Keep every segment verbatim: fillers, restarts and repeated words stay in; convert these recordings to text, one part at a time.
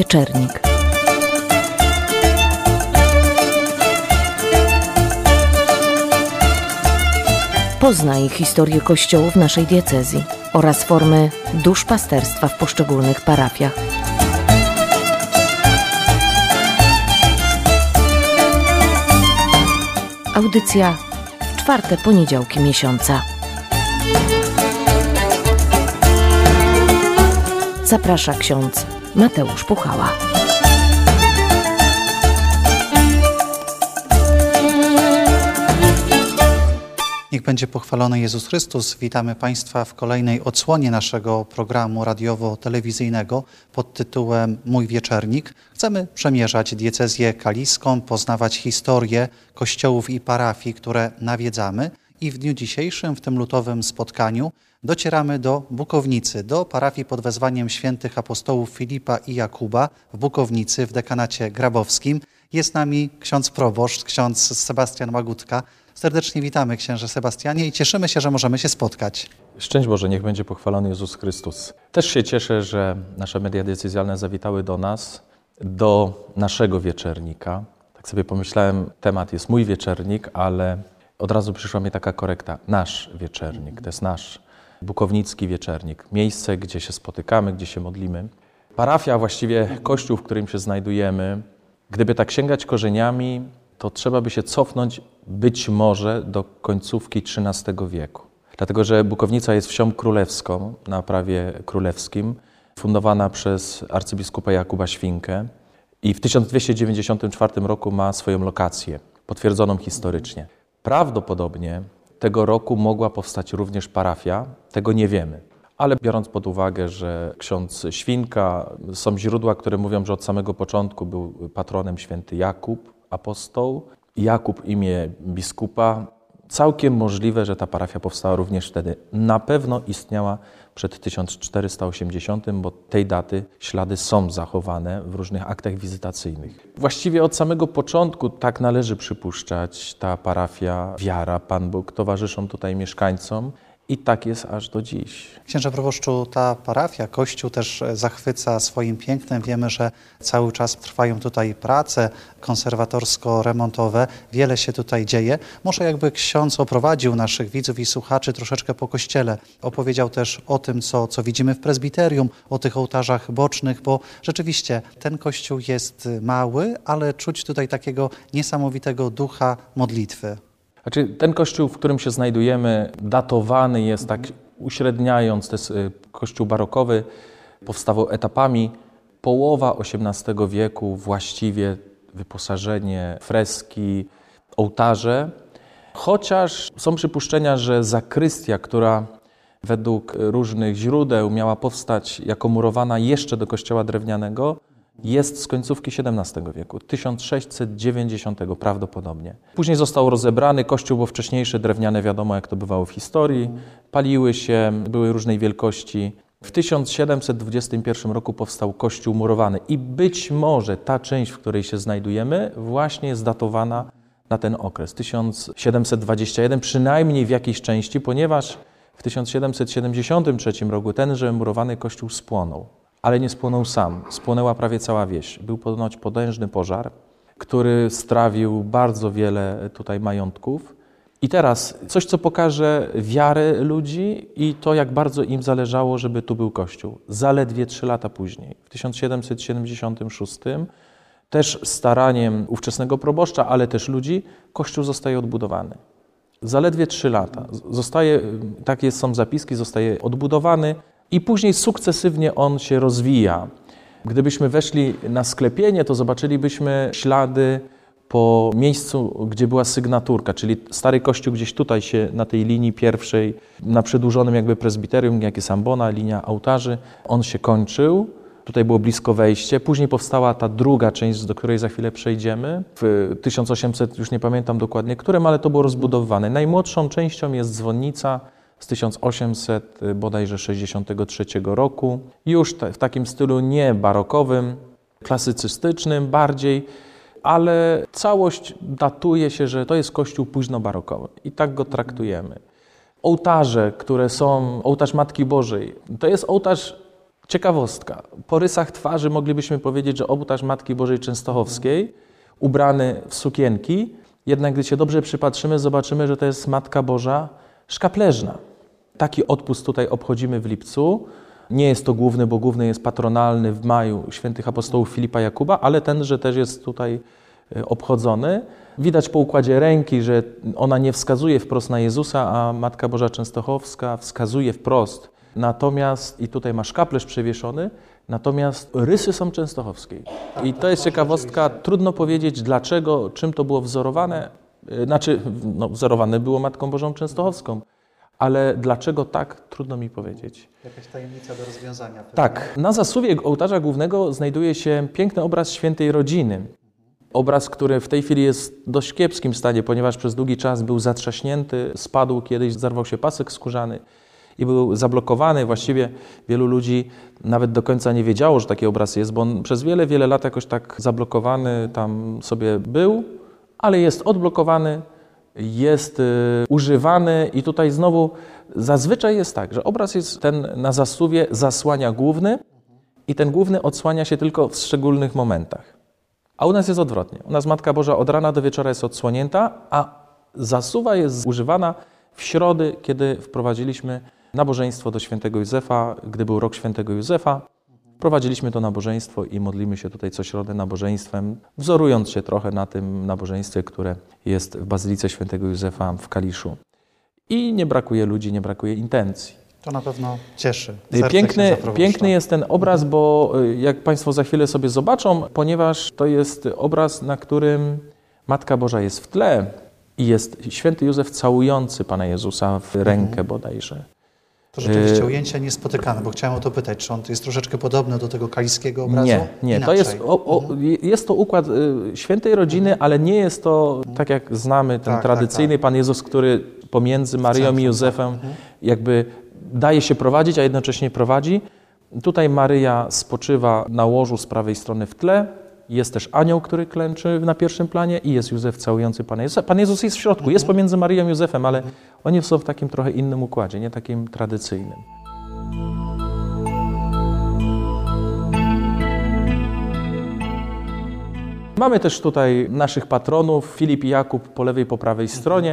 Wieczernik. Poznaj historię kościołów naszej diecezji oraz formy duszpasterstwa w poszczególnych parafiach. Audycja w czwarte poniedziałki miesiąca. Zaprasza ksiądz Mateusz Puchała. Niech będzie pochwalony Jezus Chrystus. Witamy Państwa w kolejnej odsłonie naszego programu radiowo-telewizyjnego pod tytułem Mój Wieczernik. Chcemy przemierzać diecezję kaliską, poznawać historię kościołów i parafii, które nawiedzamy. I w dniu dzisiejszym, w tym lutowym spotkaniu, docieramy do Bukownicy, do parafii pod wezwaniem świętych apostołów Filipa i Jakuba w Bukownicy w dekanacie grabowskim. Jest z nami ksiądz proboszcz, ksiądz Sebastian Łagutka. Serdecznie witamy, księże Sebastianie, i cieszymy się, że możemy się spotkać. Szczęść Boże, niech będzie pochwalony Jezus Chrystus. Też się cieszę, że nasze media decyzjalne zawitały do nas, do naszego wieczernika. Tak sobie pomyślałem, temat jest mój wieczernik, ale od razu przyszła mi taka korekta. Nasz wieczernik, to jest nasz bukownicki wieczernik. Miejsce, gdzie się spotykamy, gdzie się modlimy. Parafia, właściwie kościół, w którym się znajdujemy. Gdyby tak sięgać korzeniami, to trzeba by się cofnąć być może do końcówki trzynastego wieku. Dlatego, że Bukownica jest wsią królewską na prawie królewskim, fundowana przez arcybiskupa Jakuba Świnkę i w tysiąc dwieście dziewięćdziesiątym czwartym roku ma swoją lokację, potwierdzoną historycznie. Prawdopodobnie tego roku mogła powstać również parafia, tego nie wiemy. Ale biorąc pod uwagę, że ksiądz Świnka, są źródła, które mówią, że od samego początku był patronem święty Jakub, apostoł, Jakub imię biskupa, całkiem możliwe, że ta parafia powstała również wtedy. Na pewno istniała przed tysiąc czterysta osiemdziesiątym, bo tej daty ślady są zachowane w różnych aktach wizytacyjnych. Właściwie od samego początku, tak należy przypuszczać, ta parafia, wiara, Pan Bóg towarzyszą tutaj mieszkańcom. I tak jest aż do dziś. Księże proboszczu, ta parafia, kościół też zachwyca swoim pięknem. Wiemy, że cały czas trwają tutaj prace konserwatorsko-remontowe. Wiele się tutaj dzieje. Może jakby ksiądz oprowadził naszych widzów i słuchaczy troszeczkę po kościele. Opowiedział też o tym, co, co widzimy w prezbiterium, o tych ołtarzach bocznych, bo rzeczywiście ten kościół jest mały, ale czuć tutaj takiego niesamowitego ducha modlitwy. Znaczy, ten kościół, w którym się znajdujemy, datowany jest, tak uśredniając, to jest kościół barokowy, powstawał etapami. Połowa osiemnastego wieku, właściwie wyposażenie, freski, ołtarze. Chociaż są przypuszczenia, że zakrystia, która według różnych źródeł miała powstać jako murowana jeszcze do kościoła drewnianego, jest z końcówki siedemnastego wieku, tysiąc sześćset dziewięćdziesiątego prawdopodobnie. Później został rozebrany kościół, bo wcześniejsze drewniane, wiadomo jak to bywało w historii, paliły się, były różnej wielkości. W tysiąc siedemset dwudziestym pierwszym roku powstał kościół murowany i być może ta część, w której się znajdujemy, właśnie jest datowana na ten okres, tysiąc siedemset dwudziesty pierwszy, przynajmniej w jakiejś części, ponieważ w tysiąc siedemset siedemdziesiątym trzecim roku tenże murowany kościół spłonął. Ale nie spłonął sam, spłonęła prawie cała wieś. Był ponoć potężny pożar, który strawił bardzo wiele tutaj majątków. I teraz coś, co pokaże wiarę ludzi i to, jak bardzo im zależało, żeby tu był kościół. Zaledwie trzy lata później, w tysiąc siedemset siedemdziesiątym szóstym, też staraniem ówczesnego proboszcza, ale też ludzi, kościół zostaje odbudowany. Zaledwie trzy lata. Zostaje, takie są zapiski, zostaje odbudowany. I później sukcesywnie on się rozwija. Gdybyśmy weszli na sklepienie, to zobaczylibyśmy ślady po miejscu, gdzie była sygnaturka, czyli stary kościół gdzieś tutaj się na tej linii pierwszej, na przedłużonym jakby prezbiterium, jak jest ambona, linia ołtarzy, on się kończył. Tutaj było blisko wejście. Później powstała ta druga część, do której za chwilę przejdziemy. W tysiąc osiemset, już nie pamiętam dokładnie którym, ale to było rozbudowywane. Najmłodszą częścią jest dzwonnica z tysiąc osiemset bodajże sześćdziesiątego trzeciego roku. Już w takim stylu nie barokowym, klasycystycznym bardziej, ale całość datuje się, że to jest kościół późnobarokowy i tak go traktujemy. Ołtarze, które są, ołtarz Matki Bożej, to jest ołtarz Ciekawostka. Po rysach twarzy moglibyśmy powiedzieć, że ołtarz Matki Bożej Częstochowskiej, ubrany w sukienki, jednak gdy się dobrze przypatrzymy, zobaczymy, że to jest Matka Boża Szkapleżna. Taki odpust tutaj obchodzimy w lipcu. Nie jest to główny, bo główny jest patronalny w maju świętych apostołów Filipa Jakuba, ale tenże też jest tutaj obchodzony. Widać po układzie ręki, że ona nie wskazuje wprost na Jezusa, a Matka Boża Częstochowska wskazuje wprost. Natomiast, i tutaj ma szkaplerz przewieszony, natomiast rysy są częstochowskie. I to jest ciekawostka, trudno powiedzieć dlaczego, czym to było wzorowane. Znaczy, no, wzorowane było Matką Bożą Częstochowską, ale dlaczego tak, trudno mi powiedzieć. Jakaś tajemnica do rozwiązania. Pewnie. Tak, na zasuwie ołtarza głównego znajduje się piękny obraz Świętej Rodziny. Obraz, który w tej chwili jest w dość kiepskim stanie, ponieważ przez długi czas był zatrzaśnięty, spadł kiedyś, zarwał się pasek skórzany i był zablokowany. Właściwie wielu ludzi nawet do końca nie wiedziało, że taki obraz jest, bo on przez wiele, wiele lat jakoś tak zablokowany tam sobie był, ale jest odblokowany, jest y, używany i tutaj znowu zazwyczaj jest tak, że obraz jest ten na zasuwie zasłania główny i ten główny odsłania się tylko w szczególnych momentach. A u nas jest odwrotnie. U nas Matka Boża od rana do wieczora jest odsłonięta, a zasuwa jest używana w środy, kiedy wprowadziliśmy nabożeństwo do świętego Józefa, gdy był rok świętego Józefa. Wprowadziliśmy to nabożeństwo i modlimy się tutaj co środę nabożeństwem, wzorując się trochę na tym nabożeństwie, które jest w Bazylice świętego Józefa w Kaliszu. I nie brakuje ludzi, nie brakuje intencji. To na pewno cieszy. Piękny, piękny jest ten obraz, bo jak Państwo za chwilę sobie zobaczą, ponieważ to jest obraz, na którym Matka Boża jest w tle i jest święty Józef całujący Pana Jezusa w rękę bodajże. To rzeczywiście ujęcie niespotykane, bo chciałem o to pytać, czy on jest troszeczkę podobny do tego kaliskiego obrazu? Nie, nie. Inaczej. To jest, o, o, jest to układ y, świętej rodziny, ale nie jest to, tak jak znamy, ten tak, tradycyjny tak, tak. Pan Jezus, który pomiędzy Maryją i Józefem jakby daje się prowadzić, a jednocześnie prowadzi. Tutaj Maryja spoczywa na łożu z prawej strony w tle. Jest też anioł, który klęczy na pierwszym planie i jest Józef całujący Pana Jezusa. Pan Jezus jest w środku, jest pomiędzy Maryją i Józefem, ale oni są w takim trochę innym układzie, nie takim tradycyjnym. Mamy też tutaj naszych patronów, Filip i Jakub po lewej, po prawej stronie.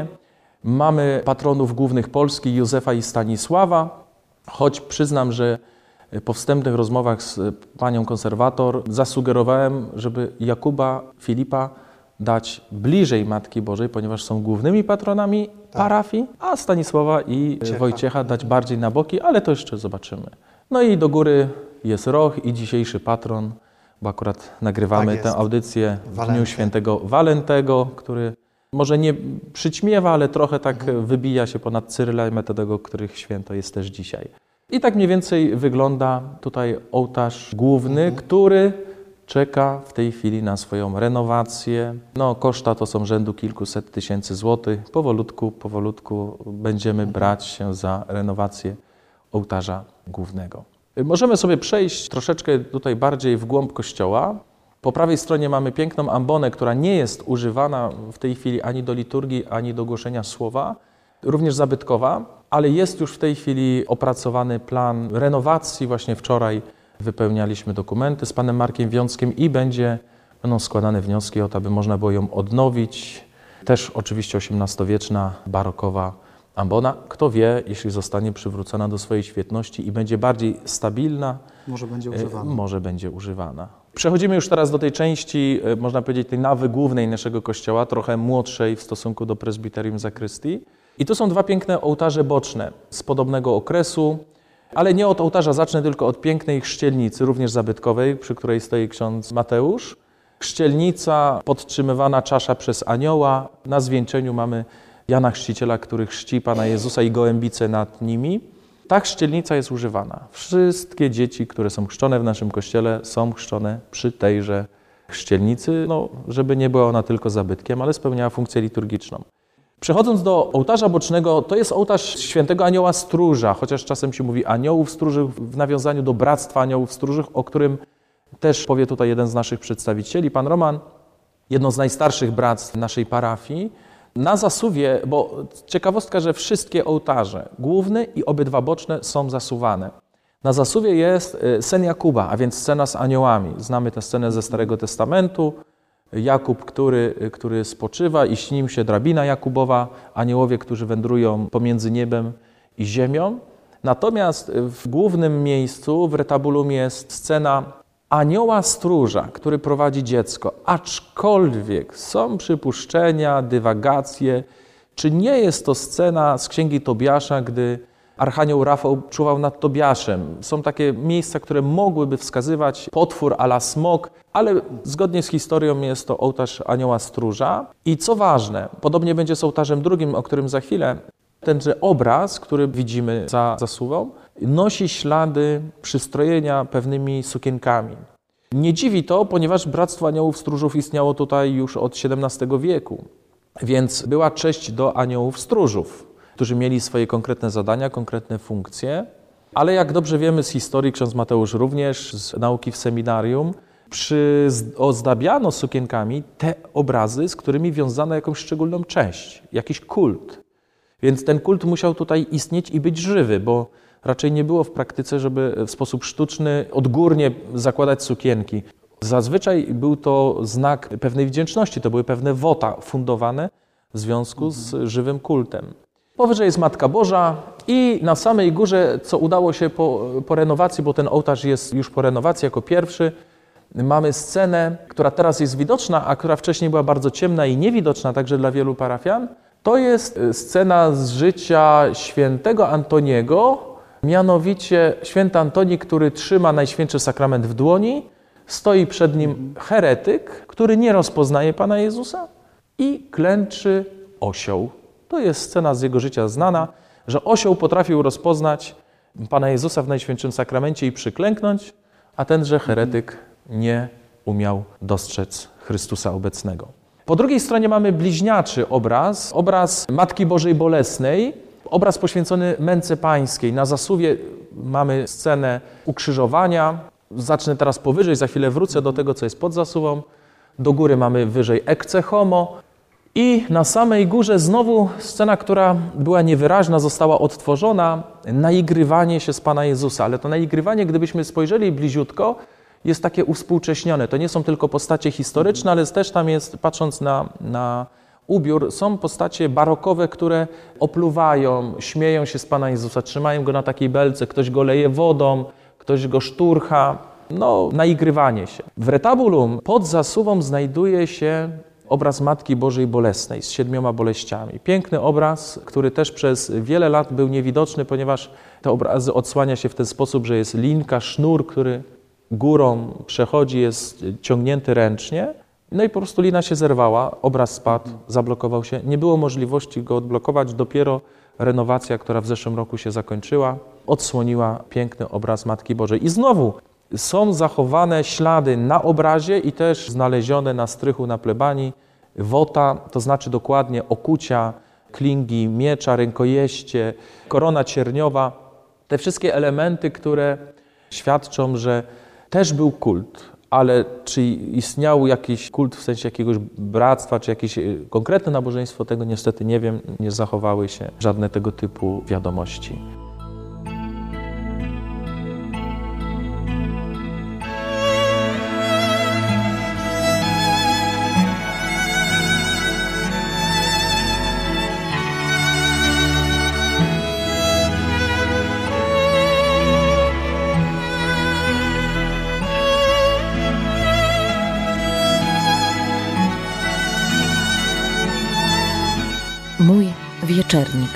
Mamy patronów głównych Polski, Józefa i Stanisława, choć przyznam, że po wstępnych rozmowach z panią konserwator zasugerowałem, żeby Jakuba, Filipa dać bliżej Matki Bożej, ponieważ są głównymi patronami tak. parafii, a Stanisława i Ciecha. Wojciecha dać bardziej na boki, ale to jeszcze zobaczymy. No i do góry jest Roch i dzisiejszy patron, bo akurat nagrywamy tak tę audycję w Walenty. Dniu świętego Walentego, który może nie przyćmiewa, ale trochę tak mhm. wybija się ponad Cyryla i Metodego, których święto jest też dzisiaj. I tak mniej więcej wygląda tutaj ołtarz główny, mhm. który czeka w tej chwili na swoją renowację. No, koszta to są rzędu kilkuset tysięcy złotych. Powolutku, powolutku będziemy mhm. brać się za renowację ołtarza głównego. Możemy sobie przejść troszeczkę tutaj bardziej w głąb kościoła. Po prawej stronie mamy piękną ambonę, która nie jest używana w tej chwili ani do liturgii, ani do głoszenia słowa, również zabytkowa, ale jest już w tej chwili opracowany plan renowacji. Właśnie wczoraj wypełnialiśmy dokumenty z panem Markiem Wiązkiem i będzie, będą składane wnioski o to, aby można było ją odnowić. Też oczywiście osiemnastowieczna, barokowa ambona. Kto wie, jeśli zostanie przywrócona do swojej świetności i będzie bardziej stabilna, może będzie używana. Może będzie używana. Przechodzimy już teraz do tej części, można powiedzieć, tej nawy głównej naszego kościoła, trochę młodszej w stosunku do prezbiterium zakrystii. I tu są dwa piękne ołtarze boczne z podobnego okresu, ale nie od ołtarza zacznę, tylko od pięknej chrzcielnicy, również zabytkowej, przy której stoi ksiądz Mateusz. Chrzcielnica, podtrzymywana czasza przez anioła. Na zwieńczeniu mamy Jana Chrzciciela, który chrzci Pana Jezusa i gołębicę nad nimi. Ta chrzcielnica jest używana. Wszystkie dzieci, które są chrzczone w naszym kościele, są chrzczone przy tejże chrzcielnicy, no, żeby nie była ona tylko zabytkiem, ale spełniała funkcję liturgiczną. Przechodząc do ołtarza bocznego, to jest ołtarz świętego anioła stróża, chociaż czasem się mówi aniołów stróżych w nawiązaniu do bractwa aniołów stróżych, o którym też powie tutaj jeden z naszych przedstawicieli, pan Roman, jedno z najstarszych bractw naszej parafii. Na zasuwie, bo ciekawostka, że wszystkie ołtarze, główny i obydwa boczne, są zasuwane. Na zasuwie jest sen Jakuba, a więc scena z aniołami. Znamy tę scenę ze Starego Testamentu. Jakub, który, który spoczywa i śni mu się drabina Jakubowa, aniołowie, którzy wędrują pomiędzy niebem i ziemią. Natomiast w głównym miejscu, w retabulum, jest scena anioła stróża, który prowadzi dziecko. Aczkolwiek są przypuszczenia, dywagacje, czy nie jest to scena z Księgi Tobiasza, gdy archanioł Rafał czuwał nad Tobiaszem. Są takie miejsca, które mogłyby wskazywać potwór a la smok, ale zgodnie z historią jest to ołtarz anioła stróża. I co ważne, podobnie będzie z ołtarzem drugim, o którym za chwilę, tenże obraz, który widzimy za zasuwą, nosi ślady przystrojenia pewnymi sukienkami. Nie dziwi to, ponieważ Bractwo Aniołów Stróżów istniało tutaj już od siedemnastego wieku, więc była cześć do aniołów stróżów, którzy mieli swoje konkretne zadania, konkretne funkcje, ale jak dobrze wiemy z historii, ksiądz Mateusz również, z nauki w seminarium, przyozdabiano sukienkami te obrazy, z którymi wiązano jakąś szczególną cześć, jakiś kult. Więc ten kult musiał tutaj istnieć i być żywy, bo raczej nie było w praktyce, żeby w sposób sztuczny, odgórnie zakładać sukienki. Zazwyczaj był to znak pewnej wdzięczności, to były pewne wota fundowane w związku z żywym kultem. Powyżej jest Matka Boża i na samej górze, co udało się po, po renowacji, bo ten ołtarz jest już po renowacji jako pierwszy, mamy scenę, która teraz jest widoczna, a która wcześniej była bardzo ciemna i niewidoczna także dla wielu parafian. To jest scena z życia świętego Antoniego, mianowicie święty Antoni, który trzyma Najświętszy Sakrament w dłoni, stoi przed nim heretyk, który nie rozpoznaje Pana Jezusa i klęczy osioł. To jest scena z jego życia znana, że osioł potrafił rozpoznać Pana Jezusa w Najświętszym Sakramencie i przyklęknąć, a tenże heretyk nie umiał dostrzec Chrystusa obecnego. Po drugiej stronie mamy bliźniaczy obraz, obraz Matki Bożej Bolesnej, obraz poświęcony męce pańskiej. Na zasuwie mamy scenę ukrzyżowania. Zacznę teraz powyżej, za chwilę wrócę do tego, co jest pod zasuwą. Do góry mamy wyżej ecce homo. I na samej górze znowu scena, która była niewyraźna, została odtworzona, naigrywanie się z Pana Jezusa. Ale to naigrywanie, gdybyśmy spojrzeli bliziutko, jest takie uwspółcześnione. To nie są tylko postacie historyczne, ale też tam jest, patrząc na, na ubiór, są postacie barokowe, które opluwają, śmieją się z Pana Jezusa, trzymają Go na takiej belce, ktoś Go leje wodą, ktoś Go szturcha. No, naigrywanie się. W retabulum pod zasuwą znajduje się obraz Matki Bożej Bolesnej z siedmioma boleściami. Piękny obraz, który też przez wiele lat był niewidoczny, ponieważ te obrazy odsłania się w ten sposób, że jest linka, sznur, który górą przechodzi, jest ciągnięty ręcznie. No i po prostu lina się zerwała, obraz spadł, zablokował się. Nie było możliwości go odblokować. Dopiero renowacja, która w zeszłym roku się zakończyła, odsłoniła piękny obraz Matki Bożej. I znowu są zachowane ślady na obrazie i też znalezione na strychu na plebanii wota, to znaczy dokładnie okucia, klingi, miecza, rękojeście, korona cierniowa. Te wszystkie elementy, które świadczą, że też był kult, ale czy istniał jakiś kult w sensie jakiegoś bractwa, czy jakieś konkretne nabożeństwo, tego niestety nie wiem, nie zachowały się żadne tego typu wiadomości. Mój wieczernik.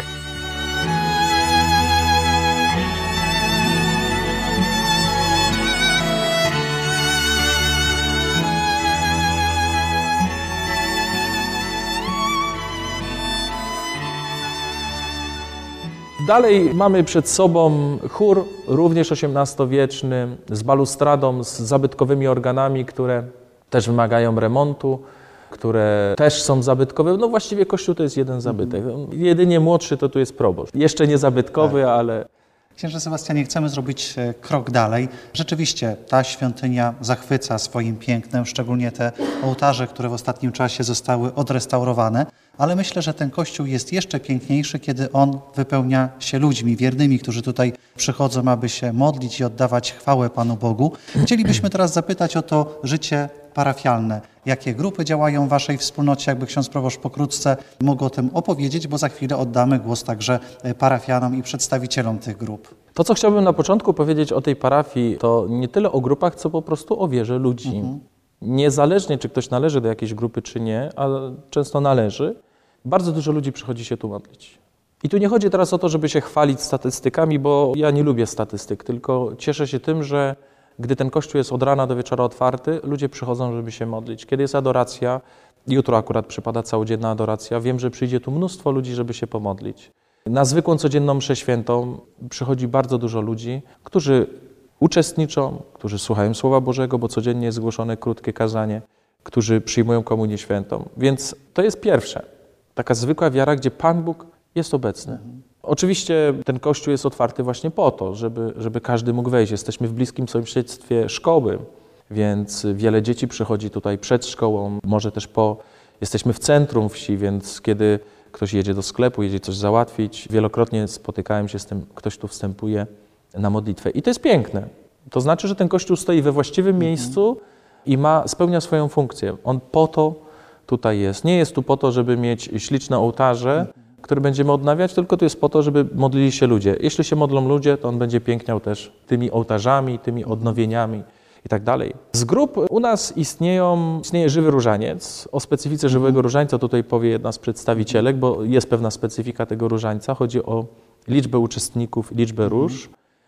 Dalej mamy przed sobą chór, również osiemnastowieczny, z balustradą, z zabytkowymi organami, które też wymagają remontu, które też są zabytkowe. No właściwie Kościół to jest jeden zabytek. Jedynie młodszy to tu jest proboszcz. Jeszcze nie zabytkowy, tak, ale... Księże Sebastianie, chcemy zrobić krok dalej. Rzeczywiście ta świątynia zachwyca swoim pięknem, szczególnie te ołtarze, które w ostatnim czasie zostały odrestaurowane, ale myślę, że ten kościół jest jeszcze piękniejszy, kiedy on wypełnia się ludźmi wiernymi, którzy tutaj przychodzą, aby się modlić i oddawać chwałę Panu Bogu. Chcielibyśmy teraz zapytać o to życie parafialne. Jakie grupy działają w waszej wspólnocie? Jakby ksiądz proboszcz pokrótce mógł o tym opowiedzieć, bo za chwilę oddamy głos także parafianom i przedstawicielom tych grup. To, co chciałbym na początku powiedzieć o tej parafii, to nie tyle o grupach, co po prostu o wierze ludzi. Mhm. Niezależnie, czy ktoś należy do jakiejś grupy, czy nie, ale często należy, bardzo dużo ludzi przychodzi się tu modlić. I tu nie chodzi teraz o to, żeby się chwalić statystykami, bo ja nie lubię statystyk, tylko cieszę się tym, że gdy ten kościół jest od rana do wieczora otwarty, ludzie przychodzą, żeby się modlić. Kiedy jest adoracja, jutro akurat przypada całodzienna adoracja, wiem, że przyjdzie tu mnóstwo ludzi, żeby się pomodlić. Na zwykłą codzienną mszę świętą przychodzi bardzo dużo ludzi, którzy uczestniczą, którzy słuchają Słowa Bożego, bo codziennie jest zgłoszone krótkie kazanie, którzy przyjmują komunię świętą. Więc to jest pierwsze. Taka zwykła wiara, gdzie Pan Bóg jest obecny. Oczywiście ten kościół jest otwarty właśnie po to, żeby, żeby każdy mógł wejść. Jesteśmy w bliskim sąsiedztwie szkoły, więc wiele dzieci przychodzi tutaj przed szkołą, może też po. Jesteśmy w centrum wsi, więc kiedy ktoś jedzie do sklepu, jedzie coś załatwić, wielokrotnie spotykałem się z tym, ktoś tu wstępuje na modlitwę. I to jest piękne. To znaczy, że ten kościół stoi we właściwym mhm. miejscu i ma, spełnia swoją funkcję. On po to tutaj jest. Nie jest tu po to, żeby mieć śliczne ołtarze, mhm. które będziemy odnawiać, tylko to jest po to, żeby modlili się ludzie. Jeśli się modlą ludzie, to on będzie piękniał też tymi ołtarzami, tymi odnowieniami i tak dalej. Z grup u nas istnieją, istnieje Żywy Różaniec. O specyfice Żywego Różańca tutaj powie jedna z przedstawicielek, bo jest pewna specyfika tego różańca. Chodzi o liczbę uczestników, liczbę róż.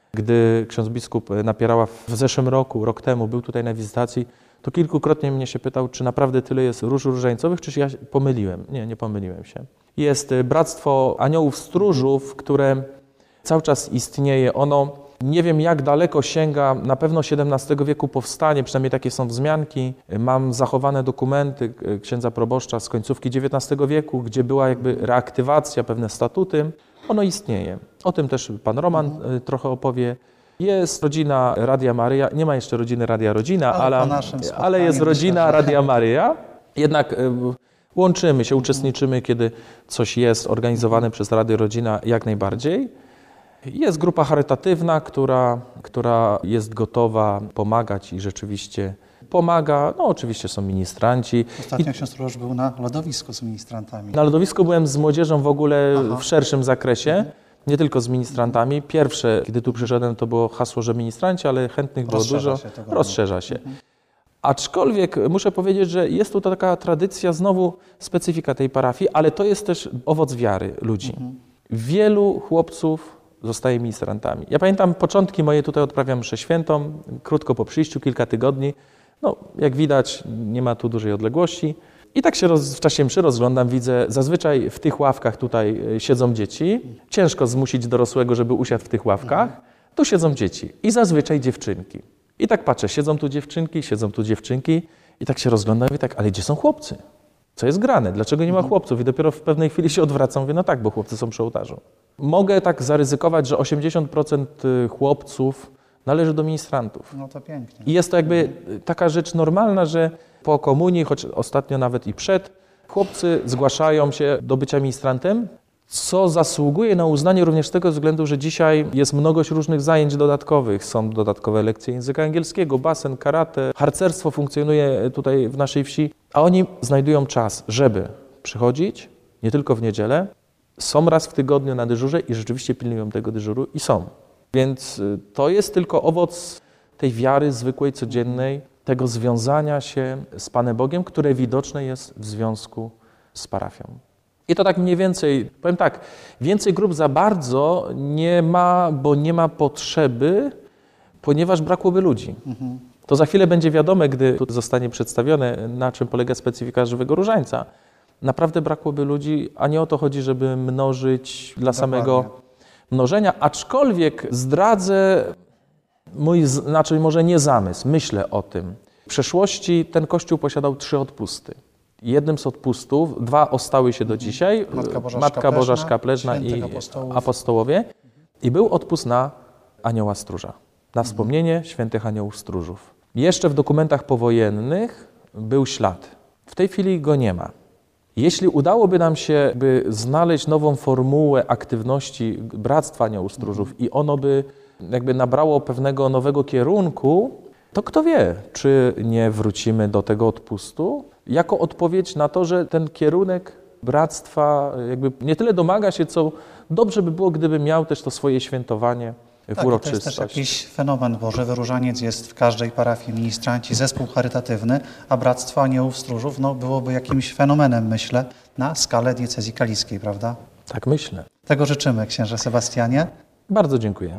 Gdy ksiądz biskup Napierała w zeszłym roku, rok temu był tutaj na wizytacji, to kilkukrotnie mnie się pytał, czy naprawdę tyle jest róż różańcowych, czy się ja pomyliłem. Nie, nie pomyliłem się. Jest Bractwo Aniołów Stróżów, które cały czas istnieje. Ono nie wiem jak daleko sięga, na pewno siedemnastego wieku powstanie, przynajmniej takie są wzmianki. Mam zachowane dokumenty księdza proboszcza z końcówki dziewiętnastego wieku, gdzie była jakby reaktywacja, pewne statuty. Ono istnieje. O tym też pan Roman mhm. trochę opowie. Jest rodzina Radia Maryja, nie ma jeszcze rodziny Radia Rodzina, ale, ale, ale jest rodzina Radia Maryja. Jednak łączymy się, uczestniczymy, kiedy coś jest organizowane przez Radio Rodzina, jak najbardziej. Jest grupa charytatywna, która, która jest gotowa pomagać i rzeczywiście pomaga. No oczywiście są ministranci. Ostatnio I... ksiądz proboszcz był na lodowisku z ministrantami. Na lodowisku byłem z młodzieżą w ogóle Aha. w szerszym zakresie. Mhm. Nie tylko z ministrantami. Pierwsze, kiedy tu przyszedłem, to było hasło, że ministranci, ale chętnych było Rozszerza dużo. Się Rozszerza się. Mhm. Aczkolwiek muszę powiedzieć, że jest tu taka tradycja, znowu specyfika tej parafii, ale to jest też owoc wiary ludzi. Mhm. Wielu chłopców zostaje ministrantami. Ja pamiętam początki moje, tutaj odprawiam mszę świętą, krótko po przyjściu, kilka tygodni. No, jak widać, nie ma tu dużej odległości. I tak się roz, w czasie mszy rozglądam, widzę, zazwyczaj w tych ławkach tutaj siedzą dzieci. Ciężko zmusić dorosłego, żeby usiadł w tych ławkach. Tu siedzą dzieci i zazwyczaj dziewczynki. I tak patrzę, siedzą tu dziewczynki, siedzą tu dziewczynki i tak się rozglądam i tak, ale gdzie są chłopcy? Co jest grane? Dlaczego nie ma chłopców? I dopiero w pewnej chwili się odwracam, mówię, no tak, bo chłopcy są przy ołtarzu. Mogę tak zaryzykować, że osiemdziesiąt procent chłopców należy do ministrantów. No to pięknie. I jest to jakby taka rzecz normalna, że po komunii, choć ostatnio nawet i przed, chłopcy zgłaszają się do bycia ministrantem, co zasługuje na uznanie również z tego względu, że dzisiaj jest mnogość różnych zajęć dodatkowych. Są dodatkowe lekcje języka angielskiego, basen, karate, harcerstwo funkcjonuje tutaj w naszej wsi, a oni znajdują czas, żeby przychodzić, nie tylko w niedzielę, są raz w tygodniu na dyżurze i rzeczywiście pilnują tego dyżuru i są. Więc to jest tylko owoc tej wiary zwykłej, codziennej, tego związania się z Panem Bogiem, które widoczne jest w związku z parafią. I to tak mniej więcej, powiem tak, więcej grup za bardzo nie ma, bo nie ma potrzeby, ponieważ brakłoby ludzi. Mhm. To za chwilę będzie wiadome, gdy tu zostanie przedstawione, na czym polega specyfika Żywego Różańca. Naprawdę brakłoby ludzi, a nie o to chodzi, żeby mnożyć dla Dokładnie. samego mnożenia, aczkolwiek zdradzę mój, znaczy może nie zamysł, myślę o tym. W przeszłości ten kościół posiadał trzy odpusty. Jednym z odpustów, dwa ostały się do dzisiaj, Matka Boża, Matka Boża Szkapleżna i apostołów. apostołowie. I był odpust na anioła stróża. Na wspomnienie świętych aniołów stróżów. Jeszcze w dokumentach powojennych był ślad. W tej chwili go nie ma. Jeśli udałoby nam się by znaleźć nową formułę aktywności Bractwa Aniołów Stróżów i ono by jakby nabrało pewnego nowego kierunku, to kto wie, czy nie wrócimy do tego odpustu jako odpowiedź na to, że ten kierunek bractwa jakby nie tyle domaga się, co dobrze by było, gdyby miał też to swoje świętowanie w tak, uroczystość. To jest też jakiś fenomen Boży. Wyróżaniec jest w każdej parafii, ministranci, zespół charytatywny, a Bractwo Aniołów Stróżów no, byłoby jakimś fenomenem, myślę, na skalę diecezji kaliskiej, prawda? Tak myślę. Tego życzymy, księże Sebastianie. Bardzo dziękuję.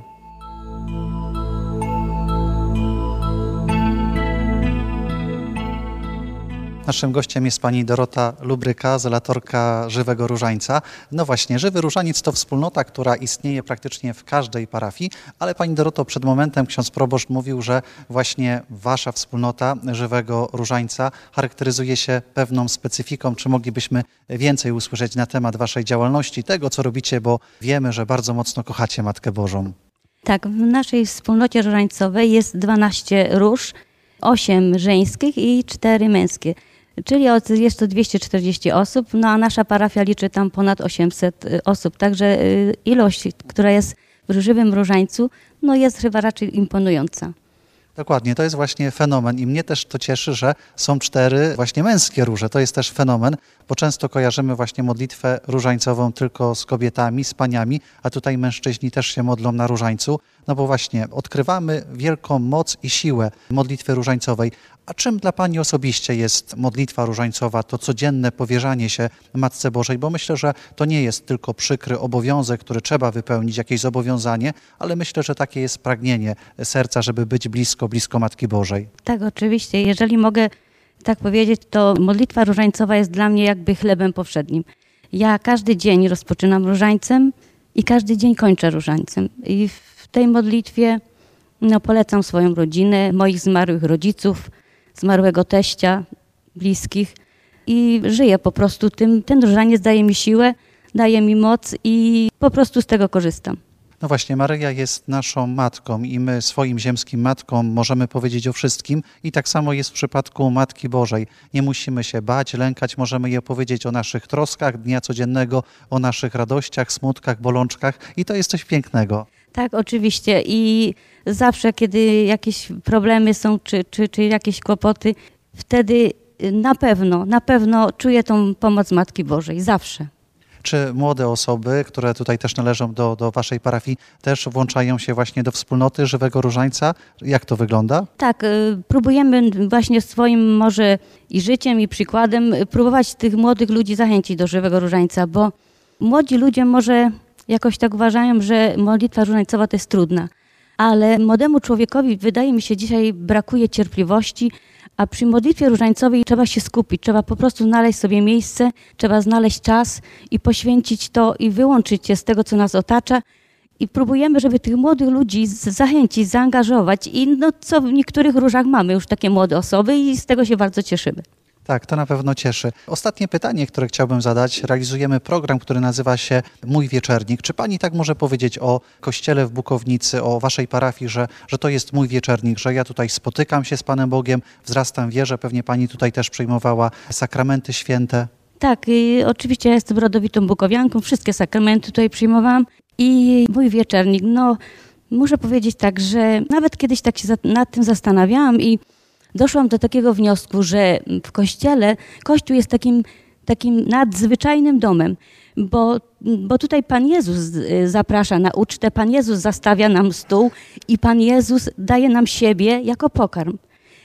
Naszym gościem jest pani Dorota Lubryka, zelatorka Żywego Różańca. No właśnie, Żywy Różaniec to wspólnota, która istnieje praktycznie w każdej parafii, ale pani Doroto, przed momentem ksiądz proboszcz mówił, że właśnie wasza wspólnota Żywego Różańca charakteryzuje się pewną specyfiką. Czy moglibyśmy więcej usłyszeć na temat waszej działalności, tego co robicie, bo wiemy, że bardzo mocno kochacie Matkę Bożą. Tak, w naszej wspólnocie różańcowej jest dwanaście róż, osiem żeńskich i cztery męskie. Czyli jest to dwieście czterdzieści osób, no a nasza parafia liczy tam ponad osiemset osób. Także ilość, która jest w Żywym Różańcu, no jest chyba raczej imponująca. Dokładnie, to jest właśnie fenomen i mnie też to cieszy, że są cztery właśnie męskie róże. To jest też fenomen, bo często kojarzymy właśnie modlitwę różańcową tylko z kobietami, z paniami, a tutaj mężczyźni też się modlą na różańcu, no bo właśnie odkrywamy wielką moc i siłę modlitwy różańcowej. A czym dla pani osobiście jest modlitwa różańcowa, to codzienne powierzanie się Matce Bożej? Bo myślę, że to nie jest tylko przykry obowiązek, który trzeba wypełnić, jakieś zobowiązanie, ale myślę, że takie jest pragnienie serca, żeby być blisko, blisko Matki Bożej. Tak, oczywiście. Jeżeli mogę tak powiedzieć, to modlitwa różańcowa jest dla mnie jakby chlebem powszednim. Ja każdy dzień rozpoczynam różańcem i każdy dzień kończę różańcem. I w tej modlitwie no, polecam swoją rodzinę, moich zmarłych rodziców, zmarłego teścia, bliskich i żyję po prostu tym. Ten różaniec daje mi siłę, daje mi moc i po prostu z tego korzystam. No właśnie, Maryja jest naszą matką i my swoim ziemskim matkom możemy powiedzieć o wszystkim i tak samo jest w przypadku Matki Bożej. Nie musimy się bać, lękać, możemy jej opowiedzieć o naszych troskach dnia codziennego, o naszych radościach, smutkach, bolączkach i to jest coś pięknego. Tak, oczywiście i zawsze, kiedy jakieś problemy są, czy, czy, czy jakieś kłopoty, wtedy na pewno, na pewno czuję tą pomoc Matki Bożej, zawsze. Czy młode osoby, które tutaj też należą do, do waszej parafii, też włączają się właśnie do wspólnoty Żywego Różańca? Jak to wygląda? Tak, próbujemy właśnie swoim może i życiem, i przykładem próbować tych młodych ludzi zachęcić do Żywego Różańca, bo młodzi ludzie może jakoś tak uważają, że modlitwa różańcowa to jest trudna, ale młodemu człowiekowi wydaje mi się dzisiaj brakuje cierpliwości, a przy modlitwie różańcowej trzeba się skupić, trzeba po prostu znaleźć sobie miejsce, trzeba znaleźć czas i poświęcić to i wyłączyć się z tego, co nas otacza. I próbujemy, żeby tych młodych ludzi zachęcić, zaangażować i no, co w niektórych różach mamy już takie młode osoby i z tego się bardzo cieszymy. Tak, to na pewno cieszy. Ostatnie pytanie, które chciałbym zadać. Realizujemy program, który nazywa się Mój Wieczernik. Czy pani tak może powiedzieć o kościele w Bukownicy, o waszej parafii, że, że to jest mój wieczernik, że ja tutaj spotykam się z Panem Bogiem, wzrastam w wierze, pewnie pani tutaj też przyjmowała sakramenty święte? Tak, i oczywiście ja jestem rodowitą bukowianką, wszystkie sakramenty tutaj przyjmowałam i mój wieczernik, no muszę powiedzieć tak, że nawet kiedyś tak się nad tym zastanawiałam i doszłam do takiego wniosku, że w kościele, kościół jest takim, takim nadzwyczajnym domem, bo, bo tutaj Pan Jezus zaprasza na ucztę, Pan Jezus zastawia nam stół i Pan Jezus daje nam siebie jako pokarm.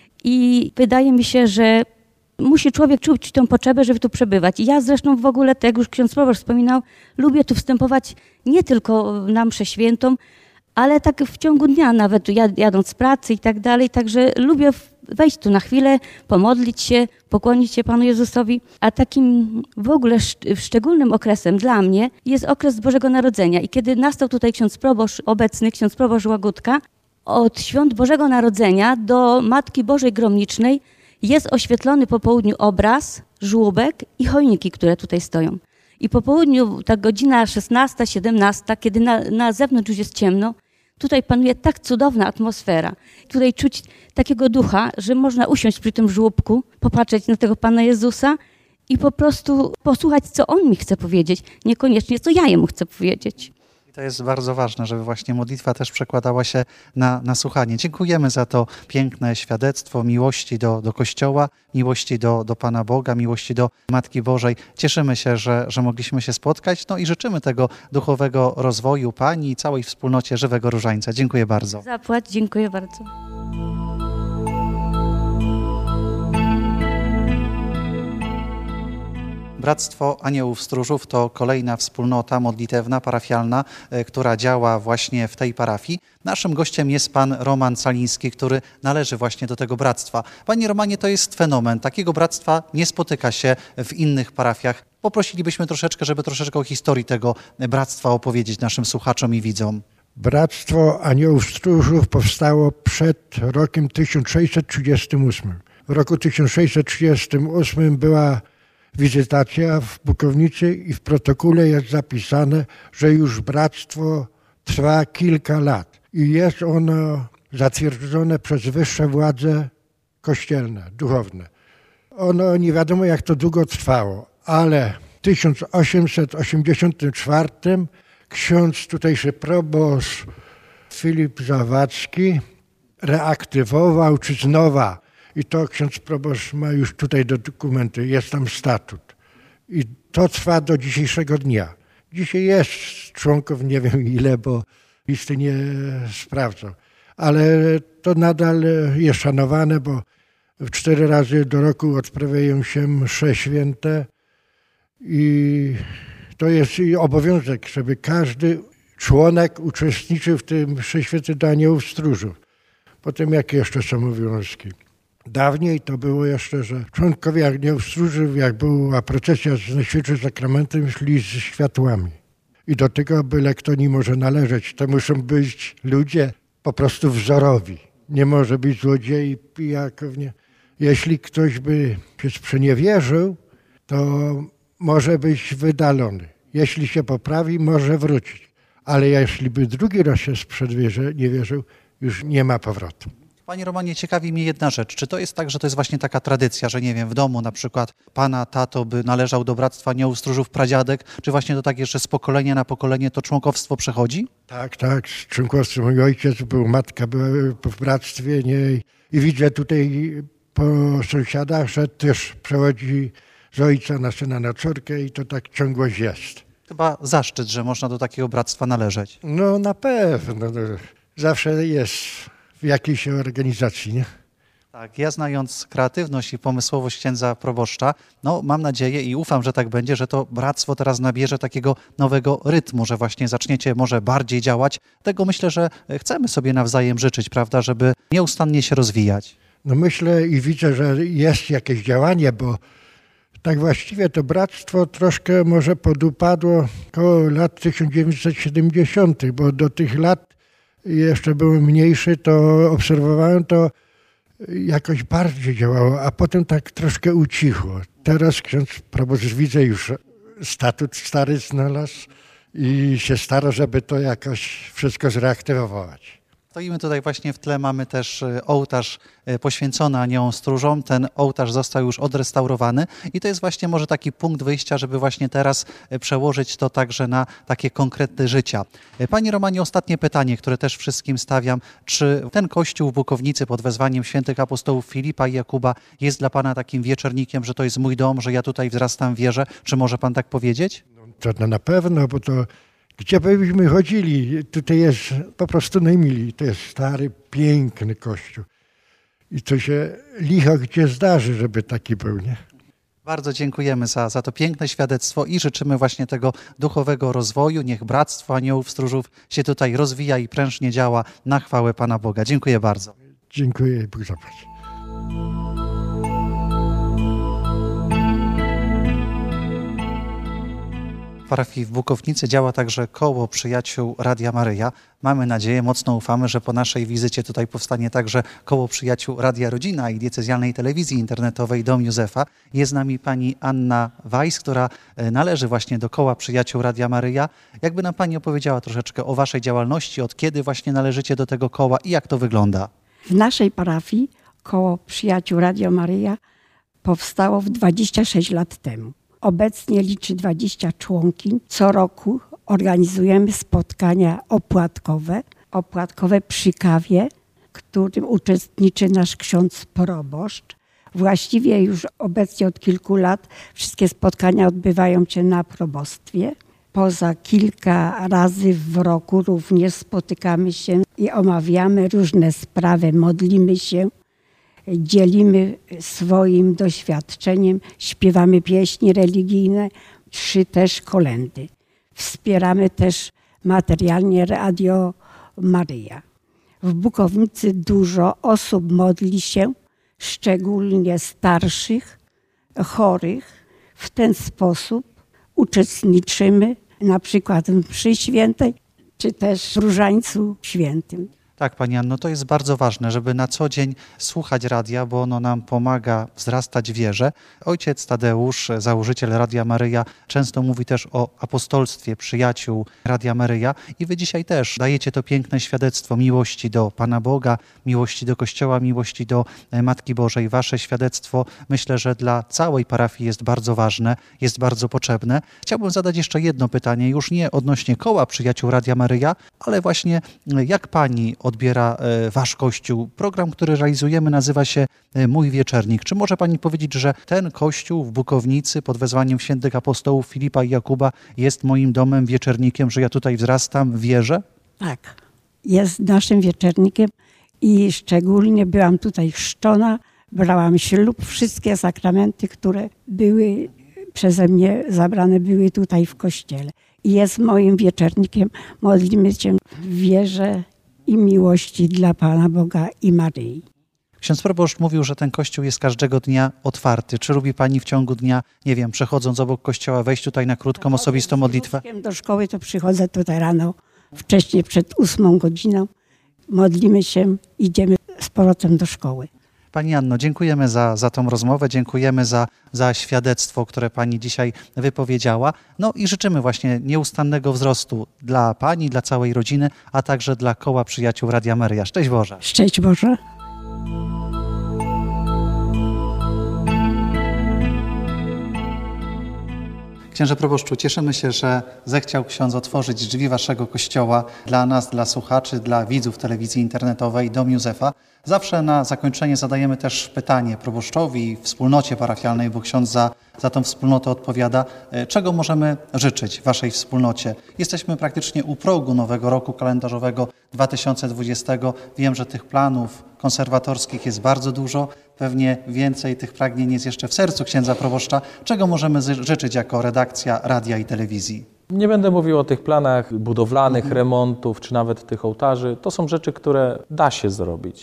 I wydaje mi się, że musi człowiek czuć tę potrzebę, żeby tu przebywać. I ja zresztą w ogóle, tak jak już ksiądz proboszcz wspominał, lubię tu wstępować nie tylko na mszę świętą, ale tak w ciągu dnia, nawet jadąc z pracy i tak dalej. Także lubię wejść tu na chwilę, pomodlić się, pokłonić się Panu Jezusowi. A takim w ogóle szczególnym okresem dla mnie jest okres Bożego Narodzenia. I kiedy nastał tutaj ksiądz proboszcz, obecny ksiądz proboszcz Łagódka, od świąt Bożego Narodzenia do Matki Bożej Gromnicznej jest oświetlony po południu obraz, żłóbek i choinki, które tutaj stoją. I po południu, ta godzina szesnasta, siedemnasta, kiedy na, na zewnątrz już jest ciemno, Tutaj panuje tak cudowna atmosfera. Tutaj czuć takiego ducha, że można usiąść przy tym żłobku, popatrzeć na tego Pana Jezusa i po prostu posłuchać, co On mi chce powiedzieć, niekoniecznie co ja Jemu chcę powiedzieć. I to jest bardzo ważne, żeby właśnie modlitwa też przekładała się na, na słuchanie. Dziękujemy za to piękne świadectwo miłości do, do Kościoła, miłości do, do Pana Boga, miłości do Matki Bożej. Cieszymy się, że, że mogliśmy się spotkać, no i życzymy tego duchowego rozwoju Pani i całej wspólnocie Żywego Różańca. Dziękuję bardzo. Zapłać, dziękuję bardzo. Bractwo Aniołów Stróżów to kolejna wspólnota modlitewna, parafialna, która działa właśnie w tej parafii. Naszym gościem jest pan Roman Caliński, który należy właśnie do tego bractwa. Panie Romanie, to jest fenomen. Takiego bractwa nie spotyka się w innych parafiach. Poprosilibyśmy troszeczkę, żeby troszeczkę o historii tego bractwa opowiedzieć naszym słuchaczom i widzom. Bractwo Aniołów Stróżów powstało przed rokiem tysiąc sześćset trzydziestym ósmym. W roku tysiąc sześćset trzydziestym ósmym była wizytacja w Bukownicy i w protokole jest zapisane, że już bractwo trwa kilka lat i jest ono zatwierdzone przez wyższe władze kościelne, duchowne. Ono nie wiadomo jak to długo trwało, ale w tysiąc osiemset osiemdziesiątym czwartym ksiądz tutejszy proboszcz Filip Zawadzki reaktywował czy znowa. I to ksiądz proboszcz ma już tutaj do dokumenty, jest tam statut. I to trwa do dzisiejszego dnia. Dzisiaj jest członków, nie wiem ile, bo listy nie sprawdzą. Ale to nadal jest szanowane, bo cztery razy do roku odprawiają się msze święte. I to jest obowiązek, żeby każdy członek uczestniczył w tym mszy świętej do Aniołów Stróżów. Potem jakie jeszcze są obowiązki? Dawniej to było jeszcze, że członkowie Aniołów Stróżów, jak była procesja z Najświętszym Sakramentem, szli z światłami. I do tego byle kto nie może należeć. To muszą być ludzie po prostu wzorowi. Nie może być złodziei, pijaków. Nie. Jeśli ktoś by się sprzeniewierzył, to może być wydalony. Jeśli się poprawi, może wrócić. Ale jeśli by drugi raz się sprzeniewierzył, już nie ma powrotu. Panie Romanie, ciekawi mnie jedna rzecz. Czy to jest tak, że to jest właśnie taka tradycja, że nie wiem, w domu na przykład pana tato by należał do Bractwa Aniołów Stróżów pradziadek, czy właśnie to tak jeszcze z pokolenia na pokolenie to członkowstwo przechodzi? Tak, tak, z członkowstwem. Mój ojciec był, matka była w bractwie, nie? I widzę tutaj po sąsiadach, że też przechodzi z ojca na syna na córkę i to tak ciągłość jest. Chyba zaszczyt, że można do takiego bractwa należeć. No na pewno. No, zawsze jest w jakiejś organizacji, nie? Tak, ja znając kreatywność i pomysłowość księdza proboszcza, no mam nadzieję i ufam, że tak będzie, że to bractwo teraz nabierze takiego nowego rytmu, że właśnie zaczniecie może bardziej działać. Tego myślę, że chcemy sobie nawzajem życzyć, prawda, żeby nieustannie się rozwijać. No myślę i widzę, że jest jakieś działanie, bo tak właściwie to bractwo troszkę może podupadło koło lat tysiąc dziewięćset siedemdziesiątych, bo do tych lat jeszcze byłem mniejszy, to obserwowałem to jakoś bardziej działało, a potem tak troszkę ucichło. Teraz ksiądz proboszcz widzę już statut stary znalazł i się stara, żeby to jakoś wszystko zreaktywować. Stoimy tutaj właśnie w tle, mamy też ołtarz poświęcony Aniołom Stróżom. Ten ołtarz został już odrestaurowany i to jest właśnie może taki punkt wyjścia, żeby właśnie teraz przełożyć to także na takie konkretne życia. Panie Romanie, ostatnie pytanie, które też wszystkim stawiam. Czy ten kościół w Bukownicy pod wezwaniem świętych apostołów Filipa i Jakuba jest dla pana takim wieczornikiem, że to jest mój dom, że ja tutaj wzrastam w wierze? Czy może pan tak powiedzieć? No, to na pewno, bo to gdzie byśmy chodzili, tutaj jest po prostu najmilej. To jest stary, piękny kościół. I to się licho gdzie zdarzy, żeby taki był, nie? Bardzo dziękujemy za, za to piękne świadectwo i życzymy właśnie tego duchowego rozwoju. Niech Bractwo Aniołów Stróżów się tutaj rozwija i prężnie działa na chwałę Pana Boga. Dziękuję bardzo. Dziękuję i Bóg zapłać. parafii w Bukownicy działa także koło przyjaciół Radia Maryja. Mamy nadzieję, mocno ufamy, że po naszej wizycie tutaj powstanie także koło przyjaciół Radia Rodzina i diecezjalnej telewizji internetowej Dom Józefa. Jest z nami pani Anna Weiss, która należy właśnie do koła przyjaciół Radia Maryja. Jakby nam pani opowiedziała troszeczkę o waszej działalności, od kiedy właśnie należycie do tego koła i jak to wygląda? W naszej parafii koło przyjaciół Radia Maryja powstało w dwadzieścia sześć lat temu. Obecnie liczy dwadzieścia członkiń. Co roku organizujemy spotkania opłatkowe, opłatkowe przy kawie, w którym uczestniczy nasz ksiądz proboszcz. Właściwie już obecnie od kilku lat wszystkie spotkania odbywają się na probostwie. Poza kilka razy w roku również spotykamy się i omawiamy różne sprawy, modlimy się, dzielimy swoim doświadczeniem, śpiewamy pieśni religijne, czy też kolędy. Wspieramy też materialnie Radio Maryja. W Bukownicy dużo osób modli się, szczególnie starszych, chorych. W ten sposób uczestniczymy na przykład w mszy świętej, czy też w różańcu świętym. Tak, pani Anno, to jest bardzo ważne, żeby na co dzień słuchać radia, bo ono nam pomaga wzrastać w wierze. Ojciec Tadeusz, założyciel Radia Maryja, często mówi też o apostolstwie przyjaciół Radia Maryja i wy dzisiaj też dajecie to piękne świadectwo miłości do Pana Boga, miłości do Kościoła, miłości do Matki Bożej. Wasze świadectwo, myślę, że dla całej parafii jest bardzo ważne, jest bardzo potrzebne. Chciałbym zadać jeszcze jedno pytanie, już nie odnośnie koła przyjaciół Radia Maryja, ale właśnie jak pani odbiera wasz Kościół. Program, który realizujemy, nazywa się Mój Wieczernik. Czy może pani powiedzieć, że ten Kościół w Bukownicy pod wezwaniem świętych apostołów Filipa i Jakuba jest moim domem, wieczernikiem, że ja tutaj wzrastam, wierzę? Tak, jest naszym wieczernikiem i szczególnie byłam tutaj chrzczona, brałam ślub, wszystkie sakramenty, które były przeze mnie zabrane, były tutaj w Kościele. I jest moim wieczernikiem. Modlimy się w wierze i miłości dla Pana Boga i Maryi. Ksiądz proboszcz mówił, że ten kościół jest każdego dnia otwarty. Czy lubi pani w ciągu dnia, nie wiem, przechodząc obok kościoła, wejść tutaj na krótką, osobistą modlitwę? Do szkoły to przychodzę tutaj rano, wcześniej przed ósmą godziną. Modlimy się, idziemy z powrotem do szkoły. Pani Anno, dziękujemy za, za tą rozmowę, dziękujemy za, za świadectwo, które pani dzisiaj wypowiedziała. No i życzymy właśnie nieustannego wzrostu dla pani, dla całej rodziny, a także dla koła przyjaciół Radia Maryja. Szczęść Boże! Szczęść Boże! Księże proboszczu, cieszymy się, że zechciał ksiądz otworzyć drzwi waszego kościoła dla nas, dla słuchaczy, dla widzów telewizji internetowej Dom Józefa. Zawsze na zakończenie zadajemy też pytanie proboszczowi, wspólnocie parafialnej, bo ksiądz za, za tą wspólnotę odpowiada. Czego możemy życzyć waszej wspólnocie? Jesteśmy praktycznie u progu nowego roku kalendarzowego dwa tysiące dwudziestego. Wiem, że tych planów konserwatorskich jest bardzo dużo. Pewnie więcej tych pragnień jest jeszcze w sercu księdza proboszcza. Czego możemy życzyć jako redakcja radia i telewizji? Nie będę mówił o tych planach budowlanych, mhm. remontów, czy nawet tych ołtarzy. To są rzeczy, które da się zrobić.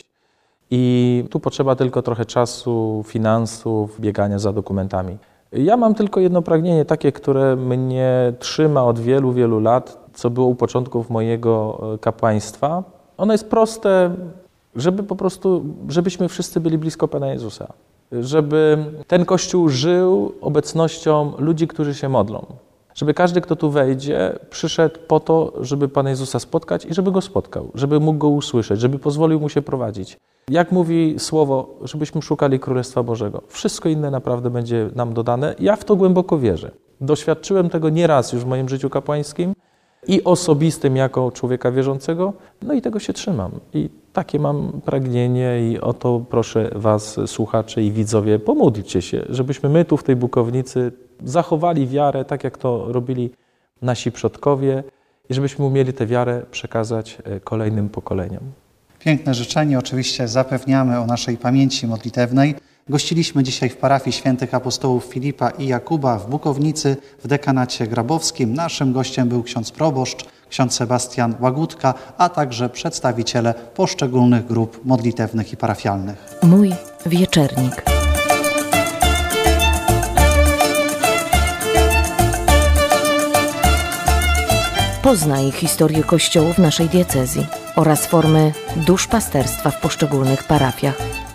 I tu potrzeba tylko trochę czasu, finansów, biegania za dokumentami. Ja mam tylko jedno pragnienie, takie, które mnie trzyma od wielu, wielu lat, co było u początków mojego kapłaństwa. Ono jest proste, żeby po prostu, żebyśmy wszyscy byli blisko Pana Jezusa. Żeby ten Kościół żył obecnością ludzi, którzy się modlą. Żeby każdy, kto tu wejdzie, przyszedł po to, żeby Pana Jezusa spotkać i żeby Go spotkał, żeby mógł Go usłyszeć, żeby pozwolił Mu się prowadzić. Jak mówi Słowo, żebyśmy szukali Królestwa Bożego. Wszystko inne naprawdę będzie nam dodane. Ja w to głęboko wierzę. Doświadczyłem tego nieraz już w moim życiu kapłańskim i osobistym jako człowieka wierzącego, no i tego się trzymam. I takie mam pragnienie i o to proszę was, słuchacze i widzowie, pomódlcie się, żebyśmy my tu w tej Bukownicy zachowali wiarę, tak jak to robili nasi przodkowie i żebyśmy umieli tę wiarę przekazać kolejnym pokoleniom. Piękne życzenie, oczywiście zapewniamy o naszej pamięci modlitewnej. Gościliśmy dzisiaj w parafii świętych apostołów Filipa i Jakuba w Bukownicy w dekanacie grabowskim. Naszym gościem był ksiądz proboszcz, ksiądz Sebastian Łagódka, a także przedstawiciele poszczególnych grup modlitewnych i parafialnych. Mój Wieczernik. Poznaj historię kościołów naszej diecezji oraz formy duszpasterstwa w poszczególnych parafiach.